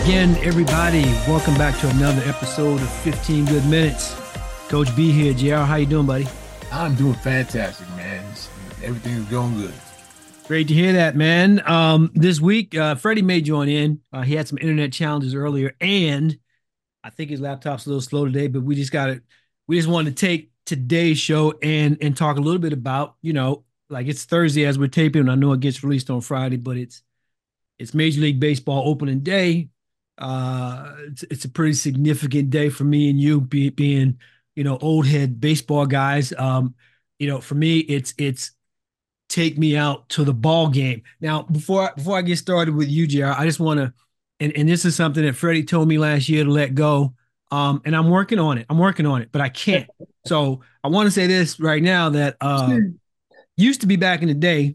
again, everybody. Welcome back to another episode of 15 Good Minutes. Coach B here. JR, how you doing, buddy? I'm doing fantastic, man. Everything's going good. Great to hear that, man. This week, Freddie may join in. He had some internet challenges earlier, and I think his laptop's a little slow today, but we just wanted to take today's show and talk a little bit about, like it's Thursday as we're taping, and I know it gets released on Friday, but it's Major League Baseball opening day. It's a pretty significant day for me and you being, old head baseball guys. For me, it's take me out to the ball game. Now, before I get started with you, JR, I just want to, and this is something that Freddie told me last year to let go. And I'm working on it, but I can't. So I want to say this right now that used to be back in the day,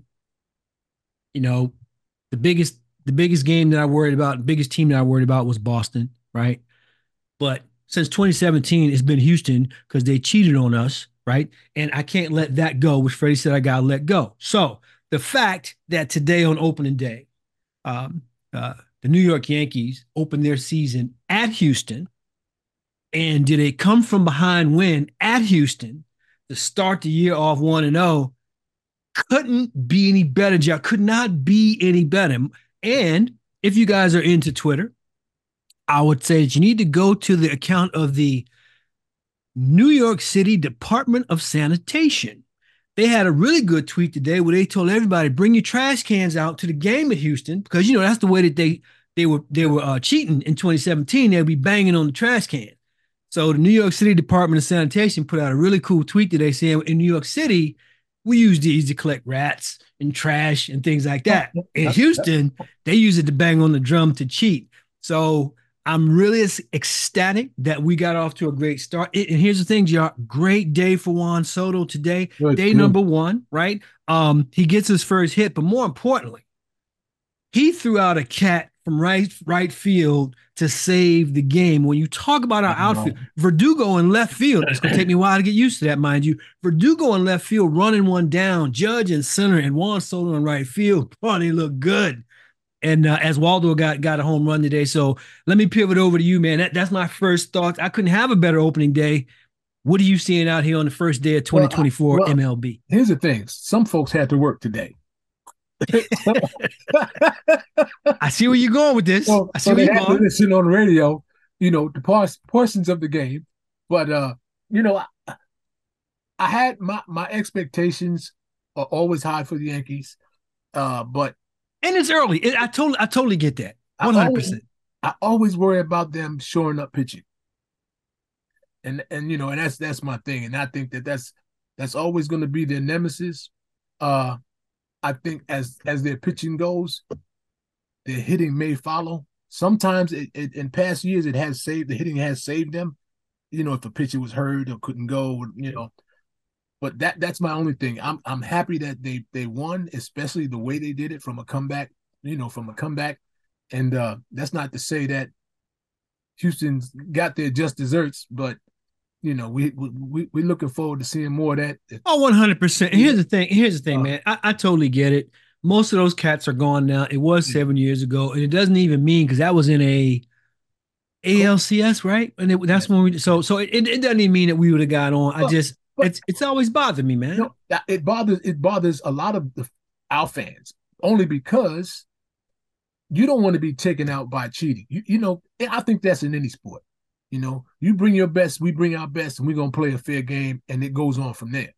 the biggest game that I worried about, the biggest team that I worried about was Boston, right? But since 2017, it's been Houston because they cheated on us, right? And I can't let that go, which Freddie said I got to let go. So the fact that today on opening day, the New York Yankees opened their season at Houston and did a come from behind win at Houston to start the year off 1-0 couldn't be any better, Joe. Could not be any better. And if you guys are into Twitter, I would say that you need to go to the account of the New York City Department of Sanitation. They had a really good tweet today where they told everybody, bring your trash cans out to the game at Houston because, that's the way that they were cheating in 2017. They'd be banging on the trash can. So the New York City Department of Sanitation put out a really cool tweet today saying in New York City, we use these to collect rats and trash and things like that. In Houston, they use it to bang on the drum to cheat. So I'm really ecstatic that we got off to a great start. And here's the thing, JR, great day for Juan Soto today. Day number one, right? He gets his first hit, but more importantly, he threw out a cat from right field to save the game. When you talk about our outfield, Verdugo in left field, it's going to take me a while to get used to that, mind you. Verdugo in left field, running one down, Judge in center, and Juan Soto in right field. Oh, they look good. And as Waldo got a home run today. So let me pivot over to you, man. That's my first thoughts. I couldn't have a better opening day. What are you seeing out here on the first day of 2024 MLB? Here's the thing. Some folks had to work today. I see where you're going with this. I see where you're going. To listen on the radio, the portions of the game. But I had my expectations are always high for the Yankees. But it's early. I totally get that. 100%. I always worry about them shoring up pitching. And that's my thing. And I think that's always going to be their nemesis. I think as their pitching goes, their hitting may follow. Sometimes in past years the hitting has saved them. If a pitcher was hurt or couldn't go, But that's my only thing. I'm happy that they won, especially the way they did it from a comeback. And that's not to say that Houston's got their just desserts, but we're looking forward to seeing more of that. Oh, 100%. And here's the thing, man. I totally get it. Most of those cats are gone now. It was 7 years ago, and it doesn't even mean because that was in a ALCS, right? And that's when we. So it doesn't even mean that we would have got on. It's always bothered me, man. It bothers a lot of our fans only because you don't want to be taken out by cheating. I think that's in any sport. You bring your best, we bring our best, and we're going to play a fair game, and it goes on from there,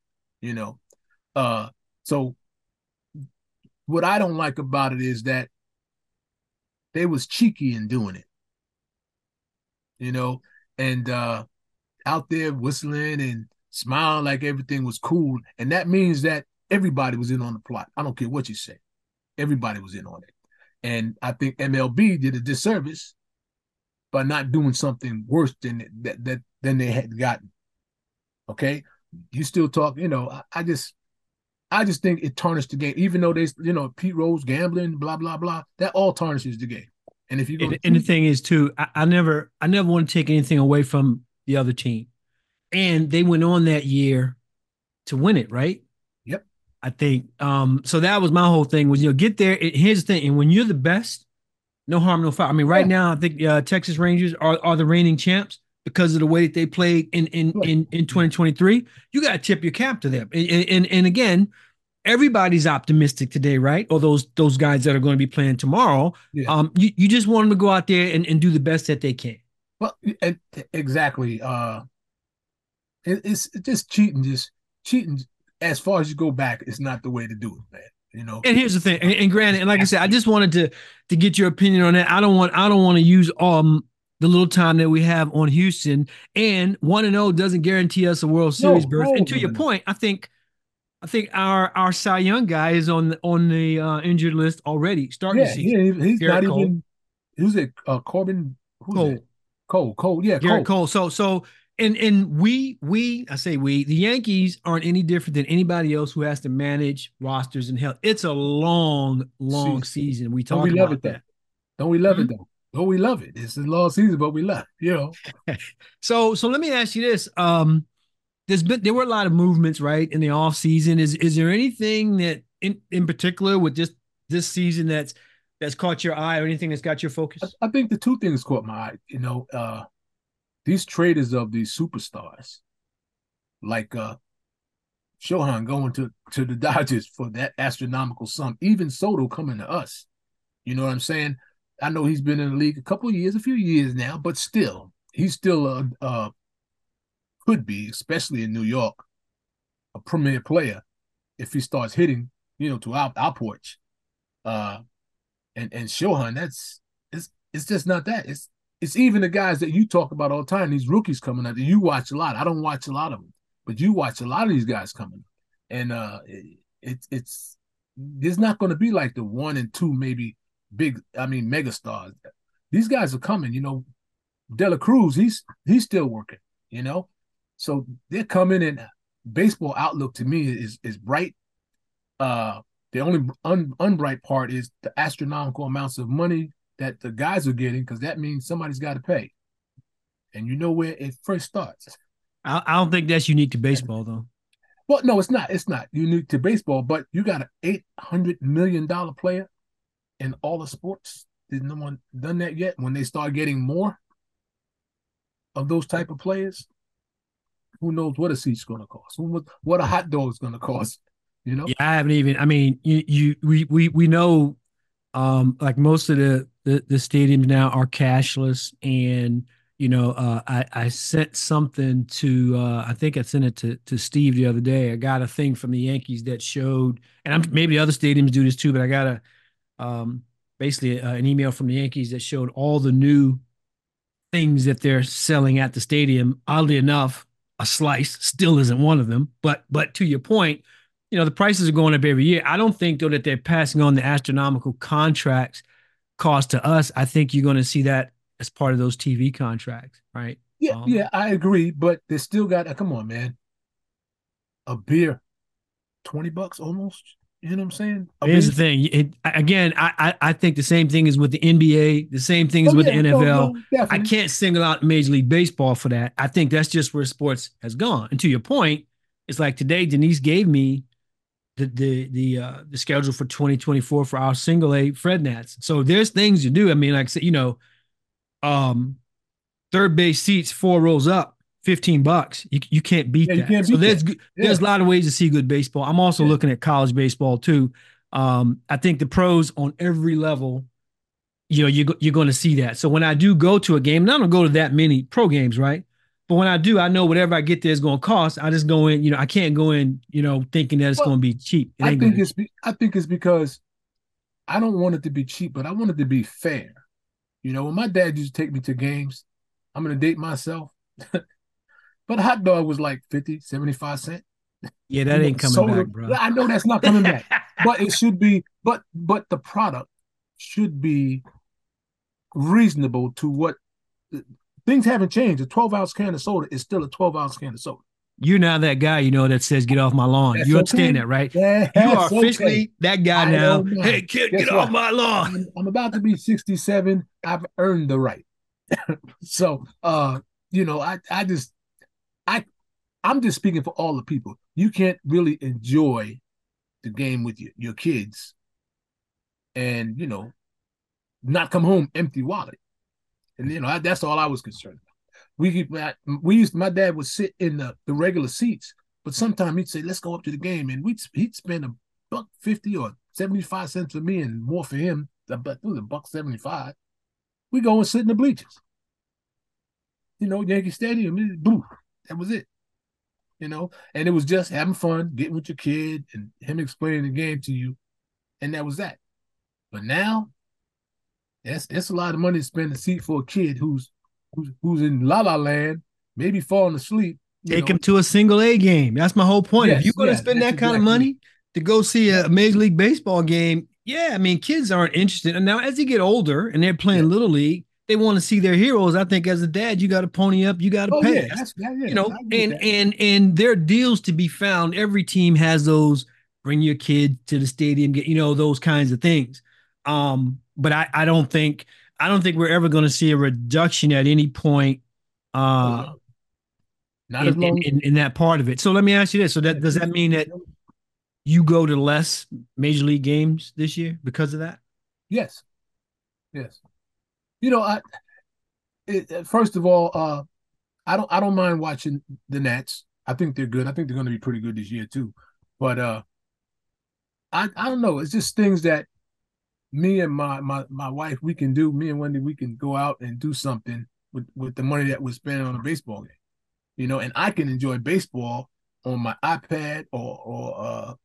So what I don't like about it is that they was cheeky in doing it, and out there whistling and smiling like everything was cool. And that means that everybody was in on the plot. I don't care what you say. Everybody was in on it. And I think MLB did a disservice by not doing something worse than they had gotten. Okay, you still talk. I just think it tarnished the game. Even though they, Pete Rose gambling, blah blah blah, that all tarnishes the game. And if you go, and the thing is too, I never want to take anything away from the other team, and they went on that year to win it, right? Yep. I think so. That was my whole thing was get there. Here's the thing, and when you're the best, No harm, no foul. I mean, right Yeah, now, I think Texas Rangers are the reigning champs because of the way that they played in in right. in in Yeah, 2023. You got to tip your cap to them. And again, everybody's optimistic today, right? Or those guys that are going to be playing tomorrow. yeah. You just want them to go out there and do the best that they can. Well, and exactly. It's just cheating. Just cheating. As far as you go back, it's not the way to do it, man. You know. And here's the thing, and granted, It's and like I said, I absolute. just wanted to get your opinion on that. I don't want to use the little time that we have on Houston, and 1-0 doesn't guarantee us a World Series No, berth. no, And to no, your no, no. point, I think our Cy Young guy is on the injured list already, starting the Yeah, season. he's not Garrett Cole, even. Who's it? Corbin. Who's that? Cole, Cole. Cole. Yeah, Garrett Cole. Cole. So and we I say we the Yankees aren't any different than anybody else who has to manage rosters and health. It's a long Season. season. We Don't we talk love it about though? that. Don't we love Hmm? it though? Don't we love it? It's a long season, but we love it, you know. So let me ask you this. There were a lot of movements, right, in the off season. Is there anything that in particular with this season that's caught your eye or anything that's got your I, focus? I think the two things caught my eye. These traders of these superstars, like Shohan going to the Dodgers for that astronomical sum. Even Soto coming to us. You know what I'm saying? I know he's been in the league a couple of years, a few years now, but still, he's still could be, especially in New York, a premier player if he starts hitting, to our porch. Uh, and Shohan, it's just not that. It's even the guys that you talk about all the time. These rookies coming up that you watch a lot. I don't watch a lot of them, but you watch a lot of these guys coming, and it's there's not going to be like the one and two maybe big. I mean, mega stars. These guys are coming. Dela Cruz, he's still working. You know, so they're coming, and baseball outlook to me is bright. uh, the only unbright part is the astronomical amounts of money that the guys are getting, because that means somebody's got to pay. And you know where it first starts. I don't think that's unique to baseball though. Well, no, it's not. It's not unique to baseball, but you got an $800 million player in all the sports. Did no one done that yet? When they start getting more of those type of players, who knows what a seat's going to cost? What a hot dog's going to cost? You know? Yeah, I haven't even. I mean, we know, like most of the stadiums now are cashless, and I sent something to I think I sent it to Steve the other day. I got a thing from the Yankees that showed, and maybe other stadiums do this too, but I got um basically an email from the Yankees that showed all the new things that they're selling at the stadium. Oddly enough, a slice still isn't one of them. But to your point, the prices are going up every year. I don't think though that they're passing on the astronomical contracts cost to us. I think you're going to see that as part of those TV contracts, right? Yeah, yeah, I agree, but they still got. Come on, man, a beer, $20 almost. You know what I'm saying? I Here's mean, the thing. Again, I think the same thing is with the NBA. The same thing is oh with the yeah, no, NFL. no, I definitely. can't single out Major League Baseball for that. I think that's just where sports has gone. And to your point, it's like today Denise gave me the schedule for 2024 for our single A Fred Nats. So there's things to do. I mean, like I said, um, third base seats 4 rows up, $15. You can't beat Yeah, you that. can't So beat there's that. there's Yeah, a lot of ways to see good baseball. I'm also yeah, looking at college baseball too. I think the pros on every level, you're going to see that. So when I do go to a game, and I don't go to that many pro games, right? But when I do, I know whatever I get there is going to cost. I just go in, I can't go in, thinking that it's well, going to be cheap. It ain't going to be cheap. I think it's because I don't want it to be cheap, but I want it to be fair. When my dad used to take me to games, I'm gonna date myself, but a hot dog was like 50, 75 cents. Yeah, that ain't coming back, Soda. bro. I know that's not coming back, but it should be. But the product should be reasonable to what things haven't changed. A 12-ounce can of soda is still a 12-ounce can of soda. You're now that guy, that says get off my lawn. That's You understand okay. that, right? You are That's okay. officially that guy I now. don't Hey, mind. kid, get Guess off what? my lawn. I'm about to be 67. I've earned the right. So, I just, I, I'm just speaking for all the people. You can't really enjoy the game with your kids and, not come home empty wallet. And that's all I was concerned about. My dad would sit in the regular seats, but sometimes he'd say, "Let's go up to the game," and he'd spend $1.50 or 75 cents for me and more for him. But it was $1.75. We go and sit in the bleachers. Yankee Stadium. Boom, that was it. And it was just having fun, getting with your kid, and him explaining the game to you, and that was that. But now, that's a lot of money to spend a seat for a kid who's in La La Land, maybe falling asleep. Take him to a single A game. That's my whole point. If you're going to spend that kind of money to go see a Major League Baseball game, yeah, I mean, kids aren't interested. And now as they get older and they're playing Little League, they want to see their heroes. I think as a dad, you got to pony up, you got to pay. And there are deals to be found. Every team has those. Bring your kid to the stadium, get those kinds of things. But I don't think we're ever going to see a reduction at any point. Not as long in that part of it. So let me ask you this: so does that mean that you go to less Major League games this year because of that? Yes. First of all, I don't mind watching the Nats. I think they're good. I think they're going to be pretty good this year too. But I don't know. It's just things that me and my wife we can do. Me and Wendy we can go out and do something with the money that we're spending on a baseball game. And I can enjoy baseball on my iPad or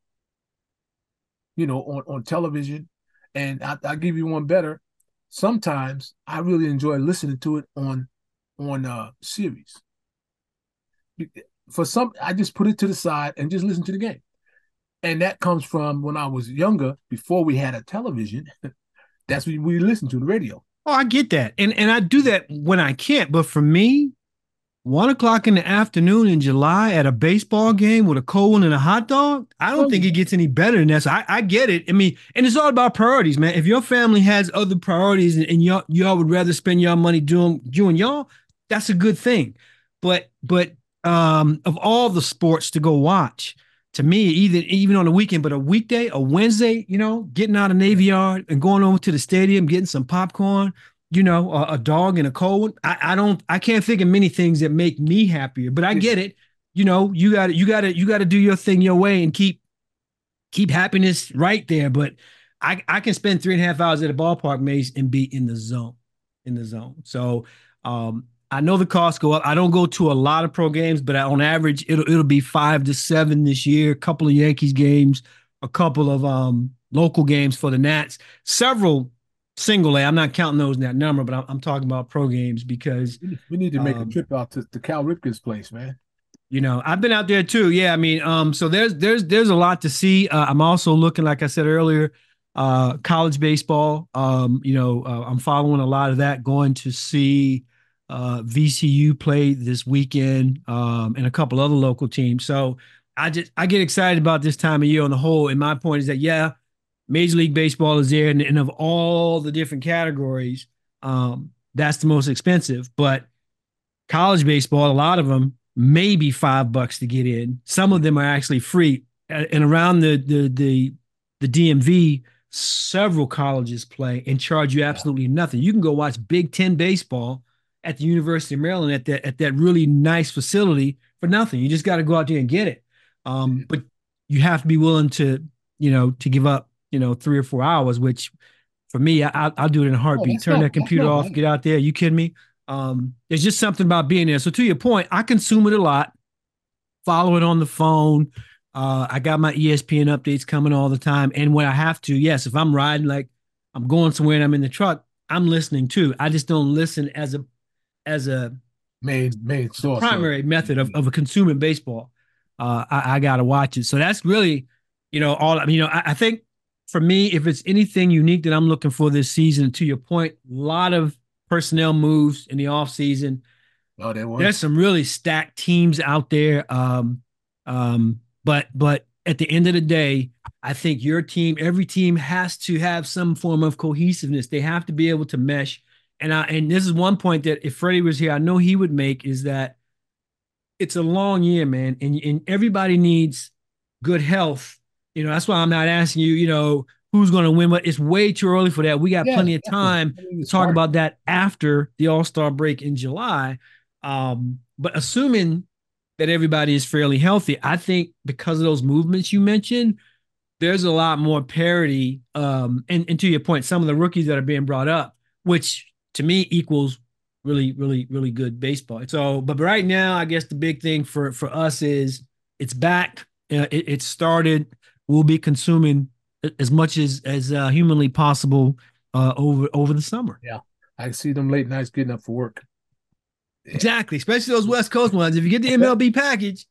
on television. And I'll give you one better. Sometimes I really enjoy listening to it on series. I just put it to the side and just listen to the game. And that comes from when I was younger, before we had a television. That's what we listened to, the radio. Oh, I get that. And I do that when I can't. But for me, 1:00 in the afternoon in July at a baseball game with a cold one and a hot dog, I don't think it gets any better than that. So I get it. I mean, and it's all about priorities, man. If your family has other priorities and y'all would rather spend your money doing y'all, that's a good thing. But of all the sports to go watch, to me, even on the weekend, but a weekday, a Wednesday, getting out of Navy Yard and going over to the stadium, getting some popcorn, a dog and a cold one. I can't think of many things that make me happier, but I get it. You got to do your thing your way and keep happiness right there. But I can spend 3.5 hours at a ballpark, Mace, and be in the zone. So, I know the costs go up. I don't go to a lot of pro games, but on average, it'll be 5 to 7 this year. A couple of Yankees games, a couple of local games for the Nats, several single A. I'm not counting those in that number, but I'm talking about pro games because we need to make a trip out to Cal Ripken's place, man. I've been out there too. Yeah, I mean, so there's a lot to see. I'm also looking, like I said earlier, college baseball. I'm following a lot of that. Going to see VCU play this weekend, and a couple other local teams. So I get excited about this time of year on the whole. And my point is that Major League Baseball is there, and of all the different categories, that's the most expensive. But college baseball, a lot of them, maybe $5 to get in. Some of them are actually free. And around the DMV, several colleges play and charge you absolutely nothing. You can go watch Big Ten baseball at the University of Maryland at that really nice facility for nothing. You just got to go out there and get it. But you have to be willing to give up 3 or 4 hours, which for me, I'll do it in a heartbeat. Turn that computer off, get out there. You kidding me? There's just something about being there. So to your point, I consume it a lot, follow it on the phone. I got my ESPN updates coming all the time. And when I have to, yes, if I'm riding, like I'm going somewhere and I'm in the truck, I'm listening too. I just don't listen as a main source, primary method of a consuming baseball. I got to watch it. So that's really, all, I think for me, if it's anything unique that I'm looking for this season, to your point, a lot of personnel moves in the offseason. Oh, there's some really stacked teams out there. But at the end of the day, I think every team has to have some form of cohesiveness. They have to be able to mesh. And this is one point that if Freddie was here, I know he would make, is that it's a long year, man. And everybody needs good health. That's why I'm not asking you, who's going to win, but it's way too early for that. We got Yeah, plenty of definitely. time I mean, to it's talk smart. about that after the All-Star break in July. But assuming that everybody is fairly healthy, I think because of those movements you mentioned, there's a lot more parity. And to your point, some of the rookies that are being brought up, which to me equals really, really, really good baseball. So, but right now, I guess the big thing for us is it's back. It started. We'll be consuming as much as humanly possible over the summer. Yeah. I see them late nights getting up for work. Yeah. Exactly, especially those West Coast ones. If you get the MLB package,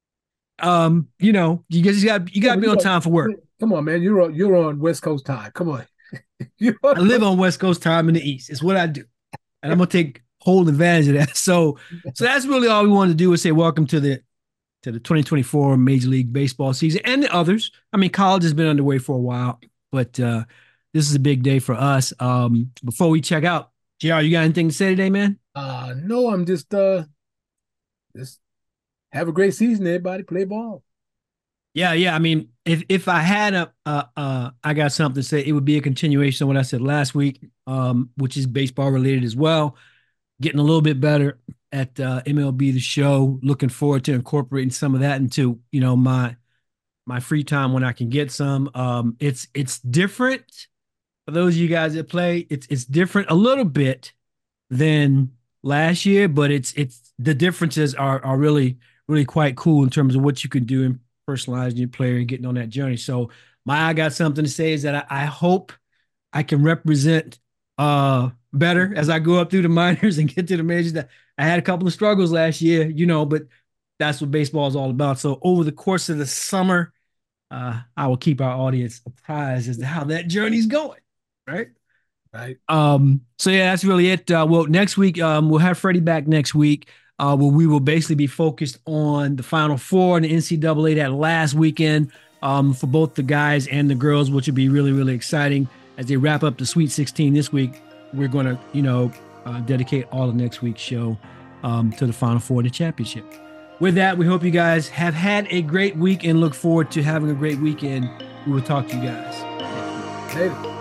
you just Yeah, got to but be on time for work. come on, man. You're on West Coast time. Come on. You're on I live West- on West Coast time in the East. It's what I do, and I'm gonna take whole advantage of that. So that's really all we wanted to do is say welcome to the 2024 Major League Baseball season and the others. I mean, college has been underway for a while, but this is a big day for us. Before we check out, JR, you got anything to say today, man? No, I'm just have a great season, everybody. Play ball. Yeah, yeah. I mean, if I had I got something to say, it would be a continuation of what I said last week, which is baseball related as well. Getting a little bit better at MLB The Show. Looking forward to incorporating some of that into my free time when I can get some. It's different for those of you guys that play. It's different a little bit than last year, but it's the differences are really really quite cool in terms of what you can do in personalizing your player and getting on that journey. So I got something to say is that I hope I can represent better as I go up through the minors and get to the majors. That I had a couple of struggles last year, but that's what baseball is all about. So over the course of the summer, I will keep our audience apprised as to how that journey's going. Right. Right. So yeah, that's really it. Well, next week, we'll have Freddie back next week. Where we will basically be focused on the Final Four and the NCAA that last weekend for both the guys and the girls, which will be really, really exciting as they wrap up the Sweet 16 this week. We're going to, dedicate all of next week's show to the Final Four, the championship. With that, we hope you guys have had a great week and look forward to having a great weekend. We will talk to you guys next week. Later.